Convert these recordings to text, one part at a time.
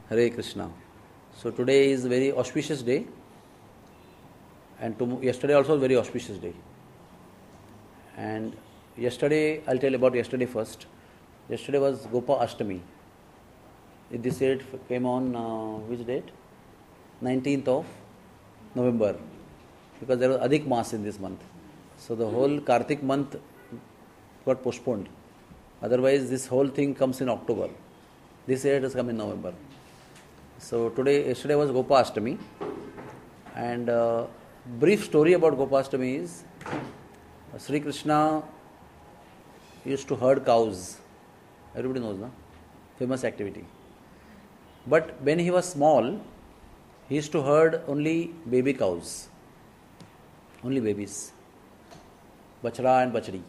Hare Krishna. So today is a very auspicious day, and yesterday also was a very auspicious day. And yesterday, I'll tell about yesterday first. Yesterday was Gopa Ashtami. This date came on which date? 19th of November, because there was Adhik Maas in this month. So the whole Kartik month got postponed. Otherwise, this whole thing comes in October. This year it has come in November. So yesterday was Gopa Ashtami, and brief story about Gopa Ashtami is Sri Krishna used to herd cows. Everybody knows, no? Famous activity. But when he was small, he used to herd only baby cows, only babies, bachra and bachri,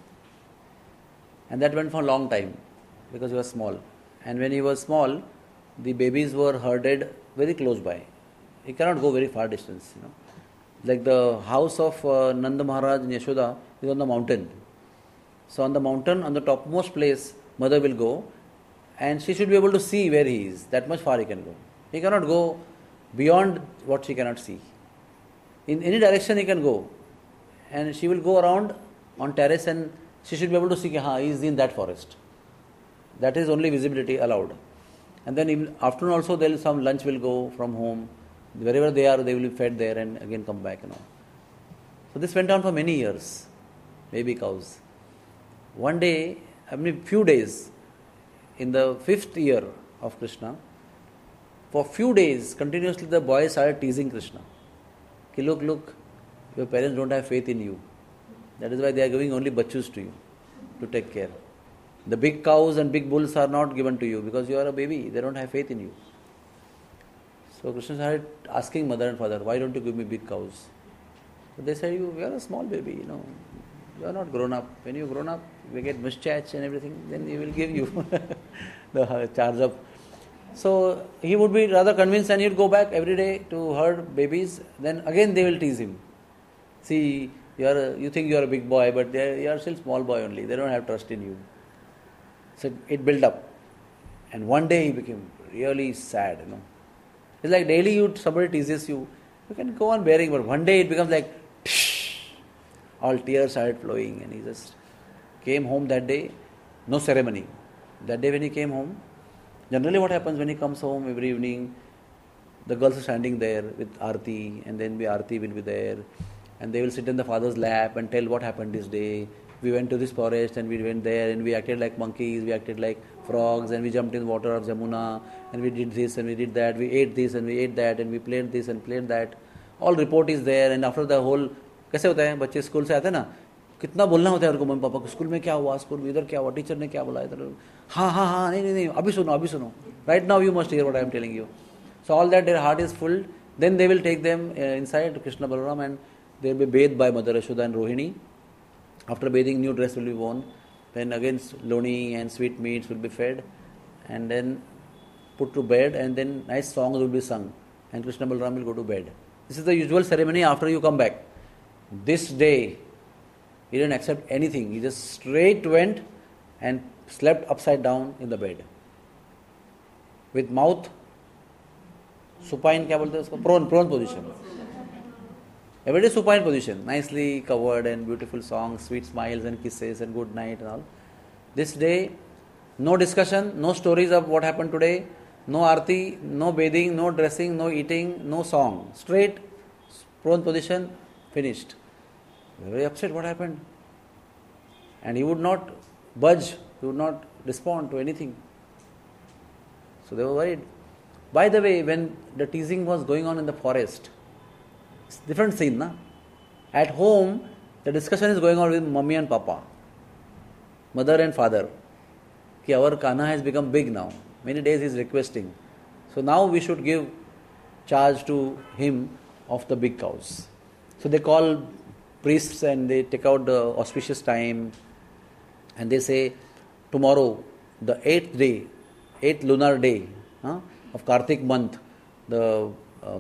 and that went for a long time because he was small. And when he was small, the babies were herded very close by. He cannot go very far distance, Like the house of Nanda Maharaj in Yashoda is on the mountain. So on the mountain, on the topmost place, mother will go, and she should be able to see where he is. That much far he can go. He cannot go beyond what she cannot see. In any direction he can go, and she will go around on terrace, and she should be able to see, he is in that forest. That is only visibility allowed. And then in afternoon also there is some lunch will go from home. Wherever they are, they will be fed there and again come back. So this went on for many years. Baby cows. One day, few days, in the 5th year of Krishna, for few days continuously the boys started teasing Krishna. Look, your parents don't have faith in you. That is why they are giving only bachus to you to take care. The big cows and big bulls are not given to you because you are a baby. They don't have faith in you. So Krishna started asking mother and father, why don't you give me big cows? So they said, you are a small baby, You are not grown up. When you grown up, we get mustache and everything, then he will give you the charge of. So he would be rather convinced, and he would go back every day to herd babies. Then again they will tease him. See, you think you are a big boy, but you are still small boy only. They don't have trust in you. So it built up. And one day he became really sad, It's like daily somebody teases you. You can go on bearing, but one day it becomes like, all tears started flowing, and he just came home that day, no ceremony. That day when he came home, generally what happens when he comes home every evening, the girls are standing there with Aarti, and then Aarti will be there, and they will sit in the father's lap and tell what happened this day. We went to this forest and we went there and we acted like monkeys, we acted like frogs, and we jumped in water of Jamuna, and we did this and we did that, we ate this and we ate that, and we played this and played that. All report is there, and after the whole, कैसे होता है बच्चे school से आते हैं ना, कितना बोलना होता है उनको मम्मी पापा को, स्कूल में क्या हुआ, स्कूल में इधर क्या हुआ, टीचर ने क्या बोला इधर, हाँ नहीं अभी सुनो, right now you must hear what I am telling you. So all that their heart is full. Then they will take them inside Krishna Balaram, and they will be bathed by Mother Yashoda and Rohini. After bathing, new dress will be worn. Then again loni and sweet meats will be fed, and then put to bed, and then nice songs will be sung, and Krishna Balaram will go to bed. This is the usual ceremony after you come back. This day, he didn't accept anything. He just straight went and slept upside down in the bed. With mouth supine, क्या बोलते हैं उसको, prone position. Every day supine position, nicely covered, and beautiful songs, sweet smiles and kisses and good night and all. This day, no discussion, no stories of what happened today, no aarti, no bathing, no dressing, no eating, no song. Straight prone position, finished. Very upset, what happened? And he would not budge, he would not respond to anything. So they were worried. By the way, when the teasing was going on in the forest, it's a different scene, na? At home, the discussion is going on with mummy and papa, mother and father. Ki our Kanha has become big now. Many days he is requesting. So now we should give charge to him of the big cows. So they call priests and they take out the auspicious time, and they say, tomorrow, the 8th lunar day of Kartik month, the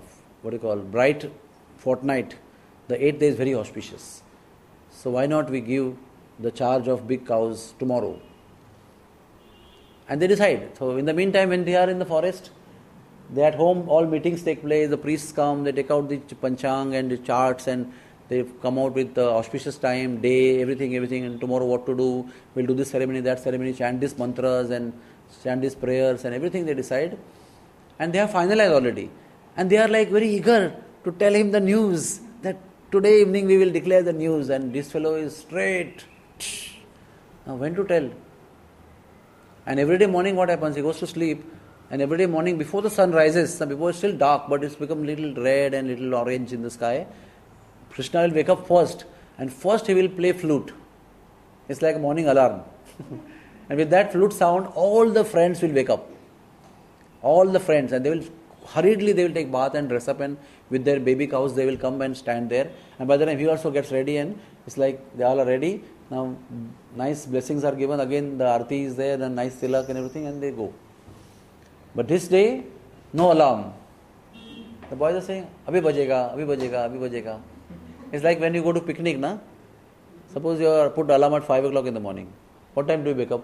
bright fortnight, the 8th day is very auspicious. So why not we give the charge of big cows tomorrow? And they decide. So in the meantime, when they are in the forest, They at home, all meetings take place, the priests come, they take out the panchang and the charts, and they come out with the auspicious time, day, everything, and tomorrow what to do, we'll do this ceremony, that ceremony, chant these mantras and chant these prayers and everything they decide. And they have finalized already. And they are like very eager to tell him the news that today evening we will declare the news, and this fellow is straight. Now when to tell? And every day morning what happens? He goes to sleep, and every day morning before the sun rises, before it's still dark but it's become little red and little orange in the sky, Krishna will wake up first, and first he will play flute. It's like a morning alarm. And with that flute sound, all the friends will wake up. All the friends, and they will hurriedly take bath and dress up, and with their baby cows they will come and stand there. And by the time he also gets ready, and it's like they all are ready. Now nice blessings are given, again the arti is there, and nice tilak and everything, and they go. But this day, no alarm. The boys are saying, abhi bajega, abhi bajega, abhi bajega. It's like when you go to picnic, na? Suppose you are put alarm at 5 o'clock in the morning. What time do you wake up?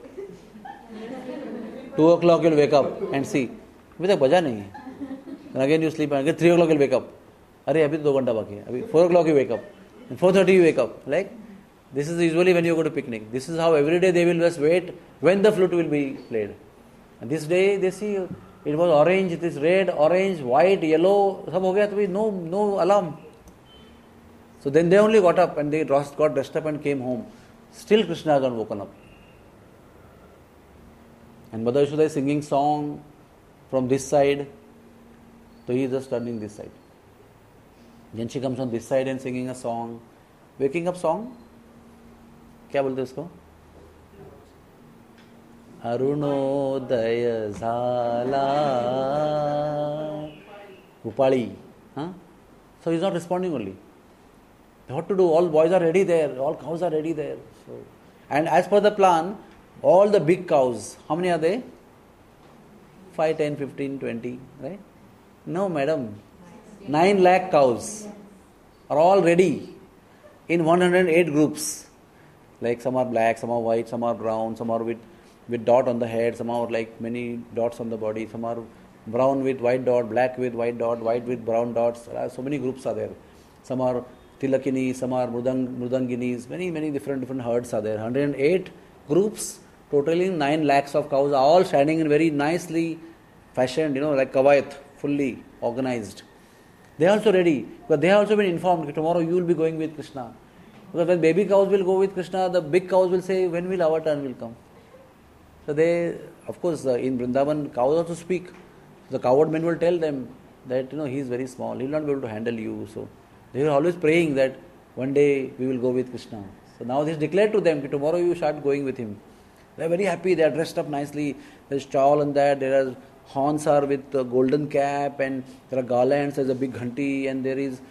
2 o'clock you'll wake up and see. Abhi tak baja nahi hai. And again you sleep, and again 3 o'clock you'll wake up. Arey, abhi to 2 ghanta baki hai. Abhi 4 o'clock you wake up. And 4:30 you wake up. Like, this is usually when you go to picnic. This is how every day they will just wait when the flute will be played. And this day they see it was orange, it is red, orange, white, yellow, sab ho gaya, to no alarm. So then they only got up and they got dressed up and came home. Still Krishna has not woken up. And Mother Yashoda is singing song from this side, so he is just turning this side. Then she comes on this side and singing a song. Waking up song? क्या बोलते हैं उसको? अरुणोदय झाला Upali. Huh? So he is not responding only. What to do? All boys are ready there. All cows are ready there. So, and as per the plan, all the big cows, how many are they? 5, 10, 15, 20, right? No, madam. 9 lakh cows are all ready in 108 groups. Like some are black, some are white, some are brown, some are with dot on the head, some are like many dots on the body, some are brown with white dot, black with white dot, white with brown dots. So many groups are there. Some are Tilakini, some are Mrudanginis, many different herds are there. 108 groups, totaling 9 lakhs of cows, are all standing in very nicely fashioned, like Kavayat, fully organized. They are also ready, because they have also been informed that tomorrow you will be going with Krishna. Because when baby cows will go with Krishna, the big cows will say, when will our turn will come? So they, of course, in Vrindavan, cows also speak. The cowherd men will tell them that, he is very small, he will not be able to handle you. So they were always praying that one day we will go with Krishna. So now this is declared to them that tomorrow you start going with him. They are very happy, they are dressed up nicely. There is shawl on that, there are horns are with a golden cap, and there are garlands, there is a big ghanti, and there is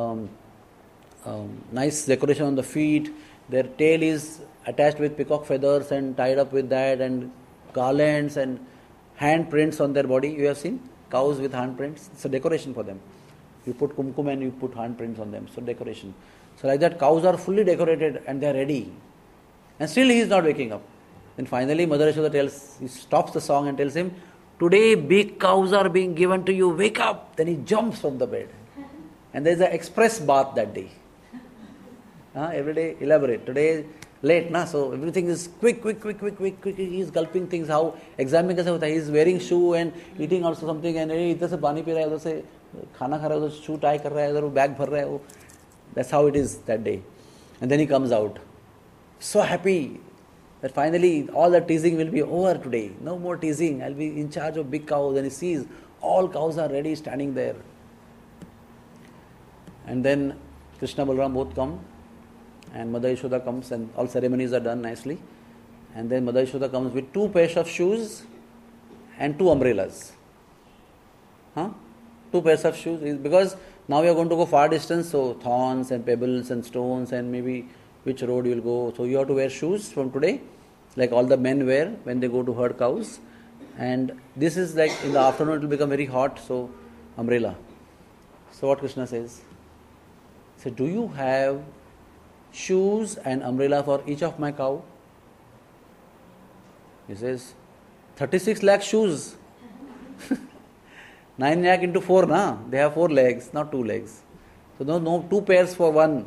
nice decoration on the feet. Their tail is attached with peacock feathers and tied up with that, and garlands and hand prints on their body. You have seen cows with hand prints? It's a decoration for them. You put kumkum and you put hand prints on them. So decoration. So like that, cows are fully decorated and they are ready. And still he is not waking up. Then finally Mother Yashoda he stops the song and tells him, today big cows are being given to you, wake up. Then he jumps from the bed. And there is an express bath that day. Every day elaborate. Today late, so everything is quick. He is gulping things. How exam mein kaise hota hai? He is wearing shoe and eating also something, and idhar se pani pi raha hai, udhar se khana kha raha hai, udhar shoe tie kar raha hai, udhar bag bhar raha hai. That's how it is that day. And then he comes out, so happy that finally all the teasing will be over today. No more teasing. I'll be in charge of big cows. And he sees all cows are ready, standing there. And then Krishna Balaram both come. And Mother Yashoda comes, and all ceremonies are done nicely. And then Mother Yashoda comes with 2 pairs of shoes and 2 umbrellas. 2 pairs of shoes, because now we are going to go far distance, so thorns and pebbles and stones, and maybe which road you will go. So you have to wear shoes from today, like all the men wear when they go to herd cows. And this is like in the afternoon it will become very hot, so umbrella. So what Krishna says? He said, do you have shoes and umbrella for each of my cow? He says, 36 lakh shoes. 9 lakh into 4, na? They have 4 legs, not 2 legs. So no 2 pairs for one.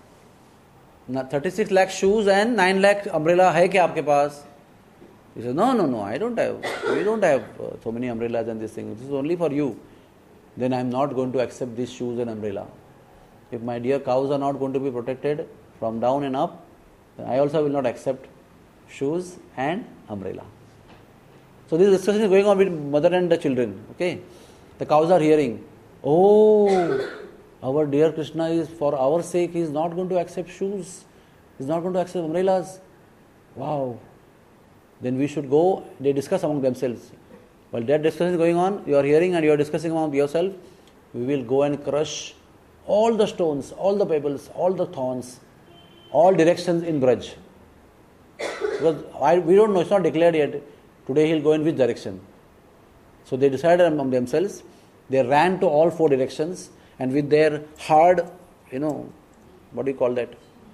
36 lakh shoes and 9 lakh umbrella hai kya aapke paas? He says, no, I don't have. We don't have so many umbrellas and this thing. This is only for you. Then I am not going to accept these shoes and umbrella. If my dear cows are not going to be protected from down and up, then I also will not accept shoes and umbrella. So this discussion is going on with mother and the children. Okay, the cows are hearing. Oh, our dear Krishna is, for our sake, he is not going to accept shoes. He is not going to accept umbrellas. Wow. Then we should go. They discuss among themselves. While that discussion is going on, you are hearing and you are discussing among yourself. We will go and crush all the stones, all the pebbles, all the thorns, all directions in Braj. Because we don't know, it's not declared yet. Today he will go in which direction. So they decided among themselves. They ran to all 4 directions and with their hard, what do you call that?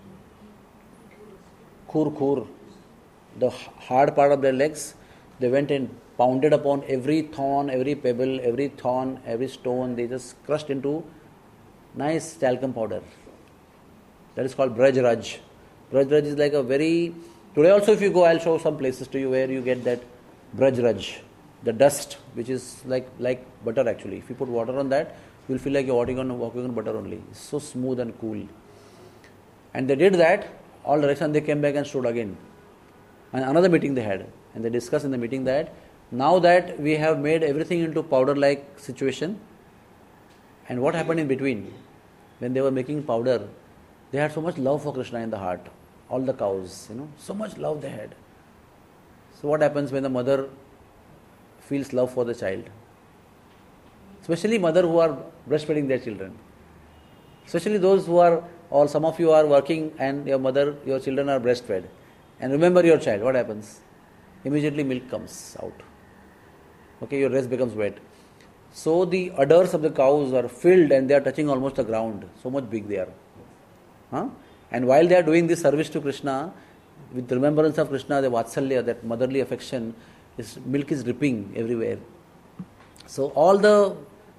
Khur. The hard part of their legs, they went and pounded upon every thorn, every pebble, every thorn, every stone. They just crushed into nice talcum powder. That is called Braj Raj. Braj Raj is like a very... Today also if you go, I'll show some places to you where you get that Braj Raj. The dust, which is like butter actually. If you put water on that, you'll feel like you're walking on butter only. It's so smooth and cool. And they did that, all direction. They came back and stood again. And another meeting they had. And they discussed in the meeting that now that we have made everything into powder-like situation, and what happened in between, when they were making powder, they had so much love for Krishna in the heart. All the cows, so much love they had. So what happens when the mother feels love for the child? Especially mother who are breastfeeding their children. Especially those who are, or some of you are working and your children are breastfed. And remember your child, what happens? Immediately milk comes out. Okay, your breast becomes wet. So the udders of the cows are filled and they are touching almost the ground. So much big they are. And while they are doing this service to Krishna, with remembrance of Krishna, the Vatsalya, that motherly affection, milk is dripping everywhere. So all the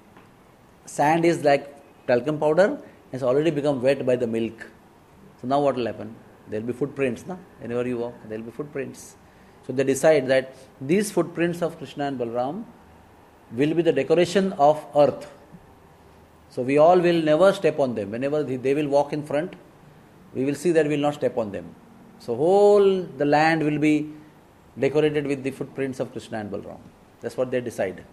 sand is like talcum powder, has already become wet by the milk. So now what will happen? There will be footprints, whenever you walk, there will be footprints. So they decide that these footprints of Krishna and Balram will be the decoration of earth. So we all will never step on them. Whenever they will walk in front, we will see that we will not step on them. So whole the land will be decorated with the footprints of Krishna and Balram. That's what they decide.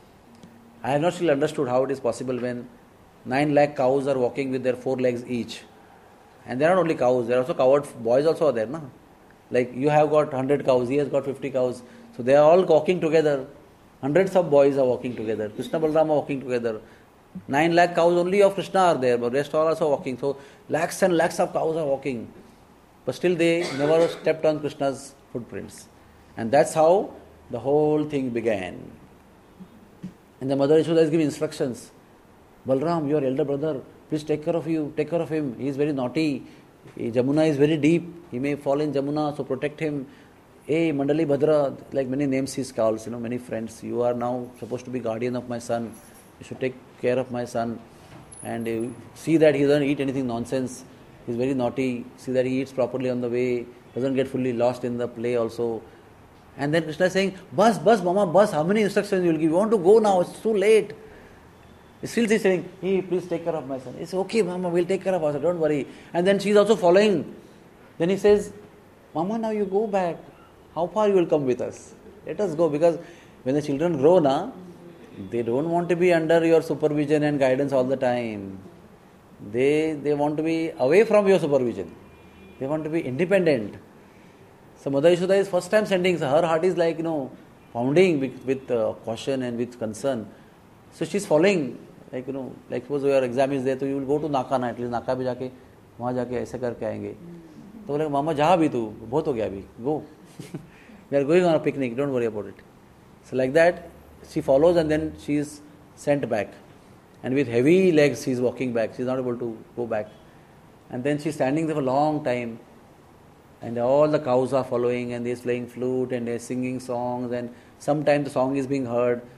I have not still understood how it is possible when 9 lakh cows are walking with their 4 legs each. And they are not only cows, they are also cowherd boys also are there. Like you have got 100 cows, he has got 50 cows. So they are all walking together. Hundreds of boys are walking together. Krishna Balram are walking together. 9 lakh cows only of Krishna are there, but rest all are also walking. So lakhs and lakhs of cows are walking. But still they never stepped on Krishna's footprints. And that's how the whole thing began. And the mother Yashoda is giving instructions. Balram, your elder brother, please take care of him. He is very naughty. Jamuna is very deep. He may fall in Jamuna, so protect him. Hey, Mandali Bhadra, like many names he calls, many friends. You are now supposed to be guardian of my son. You should take care of my son. And see that he doesn't eat anything nonsense. He is very naughty. See that he eats properly on the way. Doesn't get fully lost in the play also. And then Krishna is saying, Bus, Mama, bus. How many instructions you will give? You want to go now. It's too late. Still she's saying, hey, please take care of my son. It's okay, Mama, we'll take care of ourselves, don't worry. And then she's also following. Then he says, Mama, now you go back. How far you will come with us? Let us go, because when the children grow, they don't want to be under your supervision and guidance all the time. They want to be away from your supervision. They want to be independent. So Mother Yashoda is first time sending, so her heart is like, pounding with caution and with concern. So she's following, like suppose your exam is there, so you will go to Naka at least Naka भी जाके वहाँ जाके ऐसे करके आएंगे. तो बोले मामा जहाँ भी तू बहुत हो गया अभी, go. We are going on a picnic, don't worry about it. So like that, she follows and then she is sent back. And with heavy legs, she is walking back. She is not able to go back. And then she is standing there for a long time. And all the cows are following and they are playing flute and they are singing songs. And sometimes the song is being heard.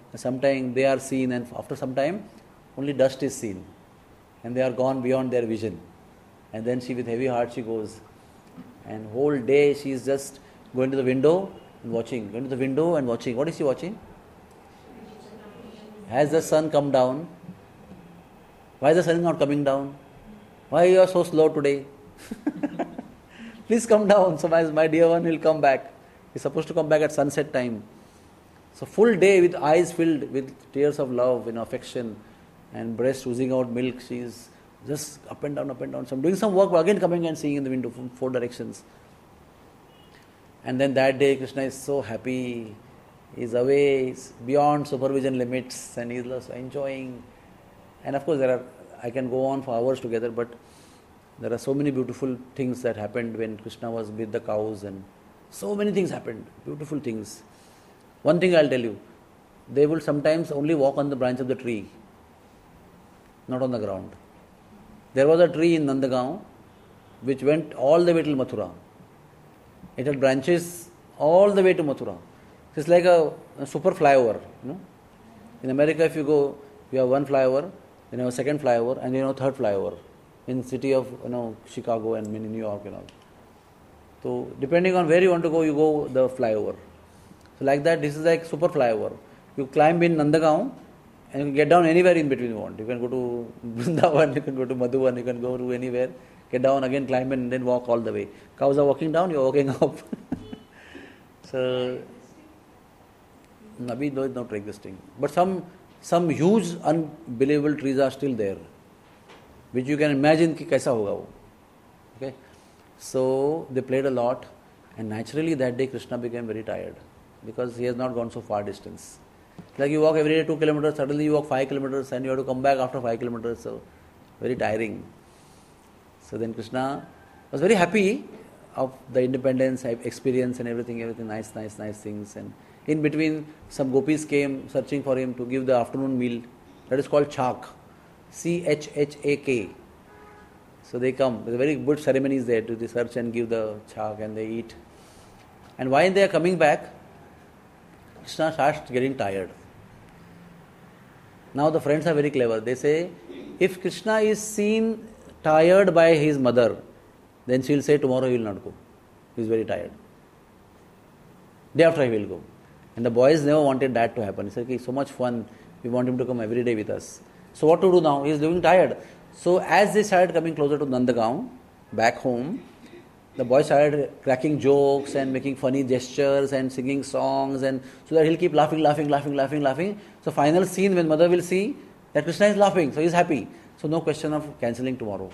Sometimes they are seen, and after some time, only dust is seen. And they are gone beyond their vision. And then she, with heavy heart, she goes. And whole day she is just going to the window and watching. Going to the window and watching. What is she watching? Has the sun come down? Why is the sun not coming down? Why you are so slow today? Please come down, so my dear one will come back. He's supposed to come back at sunset time. So full day with eyes filled with tears of love, affection, and breast oozing out milk. She is just up and down, up and down. So I'm doing some work, but again coming and seeing in the window from 4 directions. And then that day Krishna is so happy. He's away, he's beyond supervision limits, and he's just enjoying. And of course I can go on for hours together, but there are so many beautiful things that happened when Krishna was with the cows, and so many things happened, beautiful things. One thing I'll tell you, they will sometimes only walk on the branch of the tree, not on the ground. There was a tree in Nandagaon which went all the way till Mathura. It had branches all the way to Mathura. It's like a super flyover. In America, if you go, you have one flyover, then you have a second flyover, and third flyover. In city of Chicago and New York and all. So depending on where you want to go, you go the flyover. So like that, this is like super flyover. You climb in Nandagaon and you can get down anywhere in between you want. You can go to Vrindavan, you can go to Madhuban, you can go to anywhere, get down again, climb in, and then walk all the way. Cows are walking down, you are walking up. So Nabi is not existing. But some huge unbelievable trees are still there, which you can imagine कि कैसा होगा वो. Okay, so they played a lot, and naturally that day Krishna became very tired because he has not gone so far distance. Like you walk every day 2 kilometers, suddenly you walk 5 kilometers, and you have to come back after 5 kilometers. So very tiring. So then Krishna was very happy of the independence experience and everything nice things. And in between, some gopis came searching for him to give the afternoon meal. That is called chak. Chhak. So they come. There's a very good ceremonies there to search and give the chak, and they eat. And while they are coming back, Krishna starts getting tired. Now the friends are very clever. They say, if Krishna is seen tired by his mother, then she will say tomorrow he will not go. He is very tired. Day after he will go. And the boys never wanted that to happen. He said, okay, so much fun. We want him to come every day with us. So what to do now? He is looking tired. So as they started coming closer to Nandagaon, back home, the boys started cracking jokes and making funny gestures and singing songs, and so that he'll keep laughing. So final scene when mother will see that Krishna is laughing, so he's happy. So no question of cancelling tomorrow.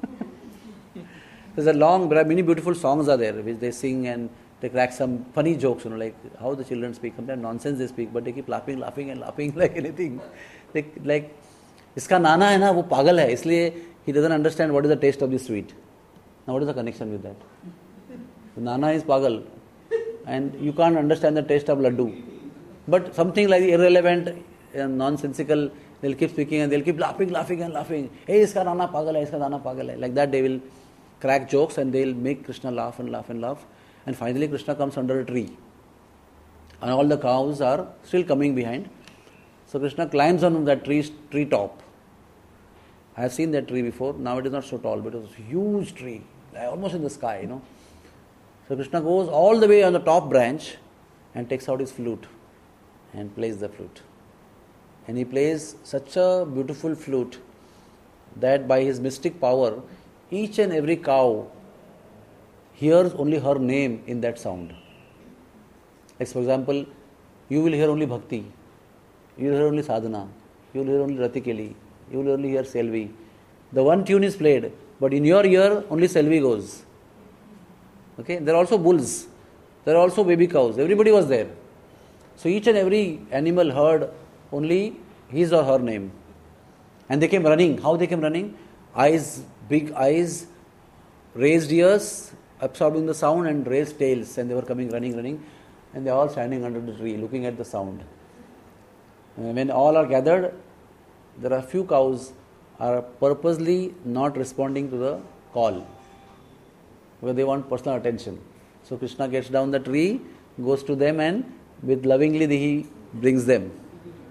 There are many beautiful songs are there which they sing, and they crack some funny jokes, like how the children speak. Sometimes nonsense they speak, but they keep laughing like anything. Like इसका नाना है ना वो पागल है, इसलिए he doesn't understand what is the taste of the sweet. Now what is the connection with that? Nana is pagal, and you can't understand the taste of laddu. But something like irrelevant and nonsensical, they'll keep speaking and they'll keep laughing. Hey, iska nana pagal hai. Like that they will crack jokes and they'll make Krishna laugh. And finally Krishna comes under a tree. And all the cows are still coming behind. So Krishna climbs on that tree top. I have seen that tree before. Now it is not so tall, but it was a huge tree, almost in the sky, So Krishna goes all the way on the top branch and takes out his flute and plays the flute. And he plays such a beautiful flute that by his mystic power, each and every cow hears only her name in that sound. Like for example, you will hear only Bhakti, you will hear only Sadhana, you will hear only Ratikeli, you will only hear Selvi. The one tune is played, but in your ear only Selvi goes. Okay, there are also bulls, there are also baby cows, everybody was there. So each and every animal heard only his or her name. And they came running. How they came running? Eyes, big eyes, raised ears, absorbing the sound, and raised tails. And they were coming, running. And they are all standing under the tree, looking at the sound. And when all are gathered, there are few cows are purposely not responding to the call, because they want personal attention. So Krishna gets down the tree, goes to them, and with lovingly he brings them.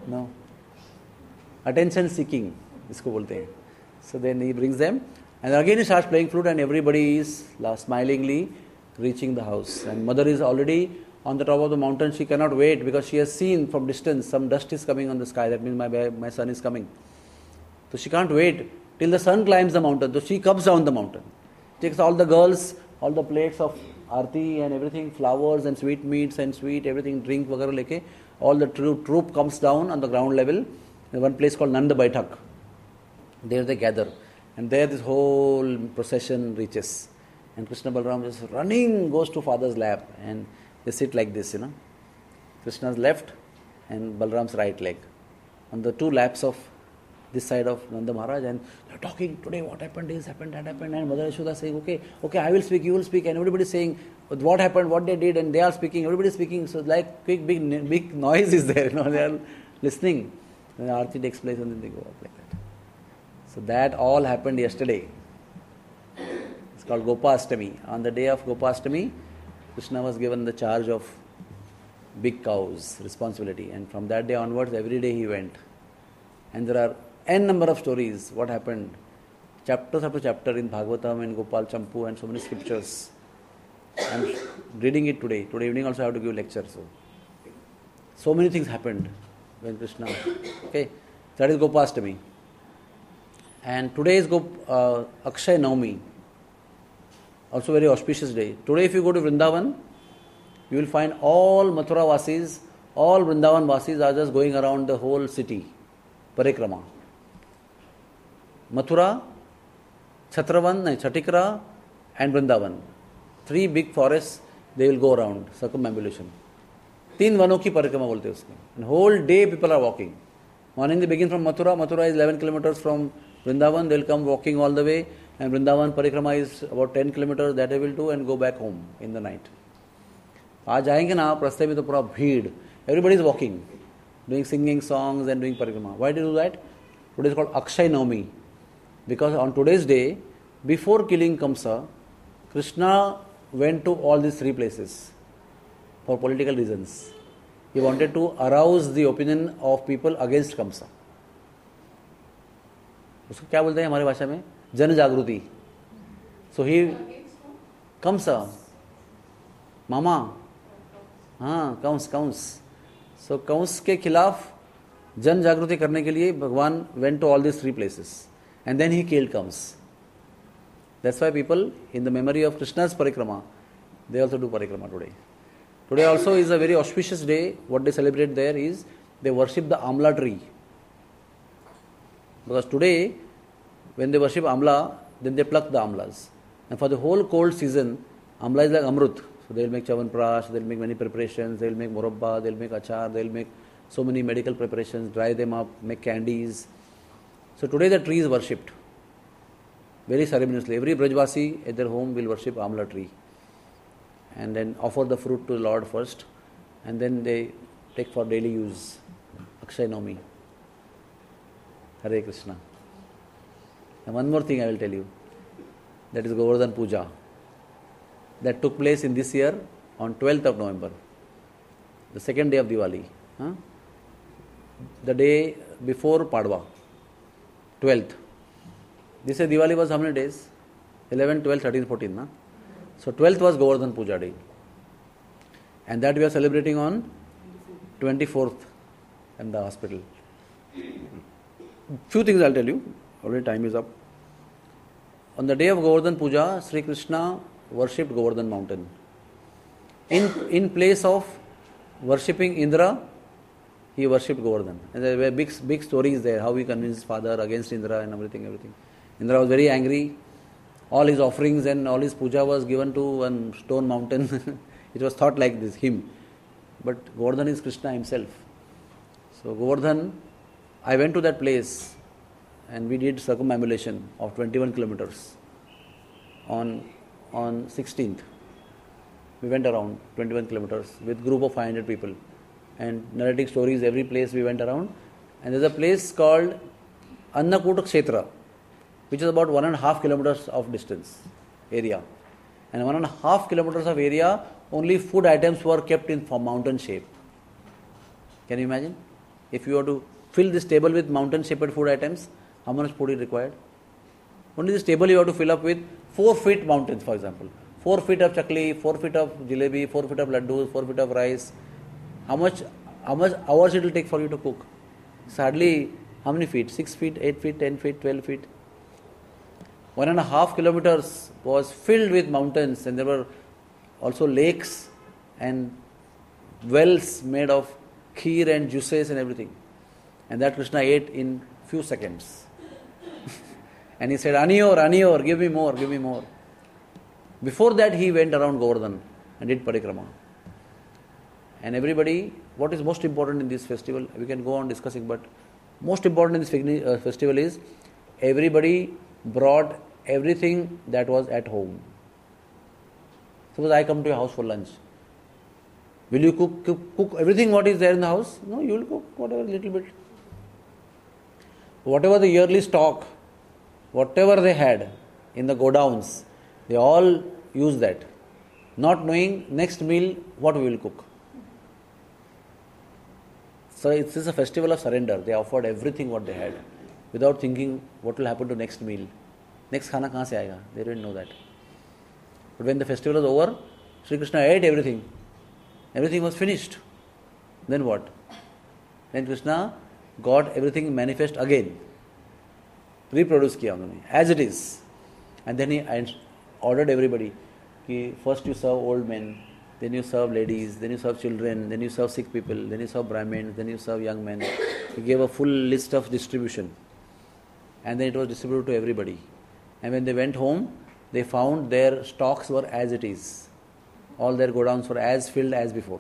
No. Attention seeking, इसको बोलते हैं. So then he brings them, and again he starts playing flute, and everybody is smilingly reaching the house. And mother is already on the top of the mountain. She cannot wait because she has seen from distance some dust is coming on the sky. That means my son is coming. So she can't wait till the sun climbs the mountain. So she comes down the mountain, takes all the girls, all the plates of aarti and everything, flowers and sweetmeats and sweet everything, drink वगैरह लेके, all the troop comes down on the ground level. There's one place called Nand Baitak. There they gather, and there this whole procession reaches. And Krishna Balaram is running, goes to father's lap, and they sit like this, Krishna's left and Balaram's right leg on the two laps of this side of Nanda Maharaj, and they're talking, today what happened, this happened, that happened, and Mother Yashoda saying, okay, I will speak, you will speak, and everybody is saying what happened, what they did, and they are speaking, everybody is speaking, so like big noise is there, they are listening. Then the Aarti takes place and then they go up like that. So that all happened yesterday. It's called Gopastami. On the day of Gopastami, Krishna was given the charge of big cows, responsibility, and from that day onwards, every day he went. And there are n number of stories, what happened, chapters after chapter in Bhagavatam and Gopal Champu and so many scriptures. I'm reading it today. Today evening also I have to give a lecture. So many things happened when Krishna. Okay, that is Gopastami. And today is Akshay Navami. Also very auspicious day. Today if you go to Vrindavan, you will find all Mathura Vasis, all Vrindavan Vasis are just going around the whole city. Parikrama. Mathura, Chatikra and Vrindavan. 3 big forests, they will go around, circumambulation. 3 vanon ki parikrama bolte usko. And whole day people are walking. Morning they begin from Mathura. Mathura is 11 kilometers from Vrindavan. They will come walking all the way. And Vrindavan parikrama is about 10 kilometers that they will do and go back home in the night. आज जाएंगे ना आप रास्ते में तो पूरा भीड़. Everybody is walking, doing singing songs and doing parikrama. Why do you do that? Today is called Akshay Navami. Because on today's day, before killing Kamsa, Krishna went to all these 3 places for political reasons. He wanted to arouse the opinion of people against Kamsa. उसको क्या बोलते हैं हमारी भाषा में? जन जागृति. So he Kamsa, मामा, हाँ कंस. So कंस के खिलाफ जन जागृति करने के लिए भगवान went to all these 3 places and then he killed Kams. That's why people in the memory of Krishna's parikrama, they also do parikrama today. Today also is a very auspicious day. What they celebrate there is they worship the Amla tree. Because today when they worship Amla, then they pluck the Amlas. And for the whole cold season, Amla is like Amrut. So they will make Chavanprash, they will make many preparations, they will make Morabba, they will make Achar, they will make so many medical preparations, dry them up, make candies. So today the tree is worshipped very ceremoniously. Every Brajvasi at their home will worship Amla tree and then offer the fruit to the Lord first and then they take for daily use. Akshay Navami. Hare Krishna. And one more thing I will tell you. That is Govardhan Puja. That took place in this year on 12th of November. The second day of Diwali. The day before Padwa. 12th. This year Diwali was how many days? 11, 12, 13, 14. Na? So 12th was Govardhan Puja day. And that we are celebrating on 24th in the hospital. Few things I will tell you. Already time is up. On the day of Govardhan Puja, Sri Krishna worshipped Govardhan mountain. In place of worshipping Indra, he worshipped Govardhan. And there were big stories there, how he convinced his father against Indra and everything. Indra was very angry. All his offerings and all his puja was given to one stone mountain. It was thought like this, him. But Govardhan is Krishna himself. So Govardhan, I went to that place and we did circumambulation of 21 kilometers on 16th. We went around 21 kilometers with group of 500 people and narrating stories every place we went around. And there's a place called Annakuta Kshetra, which is about 1.5 kilometers of distance area. And 1.5 kilometers of area, only food items were kept in mountain shape. Can you imagine? If you want to fill this table with mountain-shaped food items, how much food is required? Only this table you have to fill up with 4 feet mountains, for example. 4 feet of chakli, 4 feet of jalebi, 4 feet of laddus, 4 feet of rice. How much hours it will take for you to cook? It's hardly how many feet? 6 feet, 8 feet, 10 feet, 12 feet. 1.5 kilometers was filled with mountains, and there were also lakes and wells made of kheer and juices and everything. And that Krishna ate in few seconds. And he said, Aniyor, give me more, give me more. Before that, he went around Govardhan and did parikrama. And everybody, what is most important in this festival, we can go on discussing, but most important in this festival is everybody brought everything that was at home. Suppose I come to your house for lunch. Will you cook everything what is there in the house? No, you will cook whatever, little bit. Whatever the yearly stock, whatever they had in the godowns, they all use that, not knowing next meal what we will cook. So it is a festival of surrender. They offered everything what they had without thinking what will happen to next meal. Next khana kahan se aayega? They didn't know that. But when the festival was over, Sri Krishna ate everything. Everything was finished. Then what? Then Krishna got everything manifest again. Reproduce kiya unhone, as it is. And then he ordered everybody, ki first you serve old men, then you serve ladies, then you serve children, then you serve sick people, then you serve Brahmins, then you serve young men. He gave a full list of distribution. And then it was distributed to everybody. And when they went home, they found their stocks were as it is. All their godowns were as filled as before.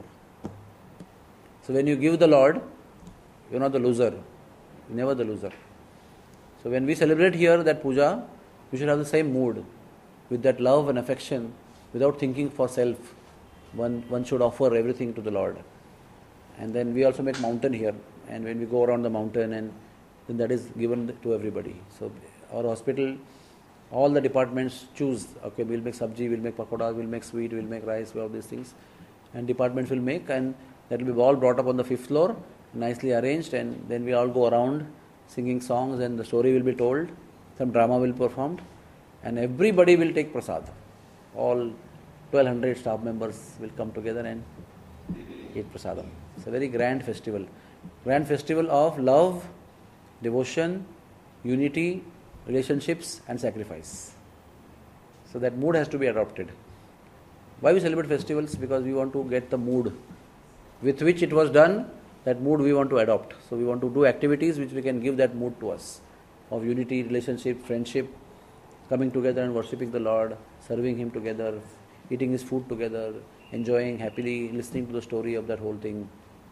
So when you give the Lord, you're not the loser. You're never the loser. So when we celebrate here that puja, we should have the same mood. With that love and affection, without thinking for self. One should offer everything to the Lord. And then we also make mountain here. And when we go around the mountain, and then that is given to everybody. So our hospital, all the departments choose, okay, we'll make sabji, we'll make pakodas, we'll make sweet, we'll make rice, all these things. And departments will make, and that will be all brought up on the 5th floor, nicely arranged, and then we all go around singing songs, and the story will be told, some drama will be performed, and everybody will take prasad. All 1200 staff members will come together and eat prasadam. It's a very grand festival. Grand festival of love, devotion, unity, relationships and sacrifice. So that mood has to be adopted. Why we celebrate festivals? Because we want to get the mood with which it was done, that mood we want to adopt. So we want to do activities which we can give that mood to us, of unity, relationship, friendship, coming together and worshipping the Lord, serving Him together, eating His food together, enjoying happily, listening to the story of that whole thing.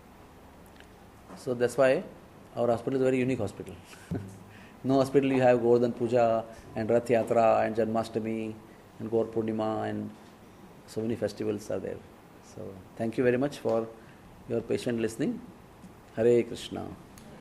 So that's why our hospital is a very unique hospital. No hospital you have Govardhan Puja and Rath Yatra and Janmashtami and Gaur Purnima, and so many festivals are there. So thank you very much for your patient listening. Hare Krishna.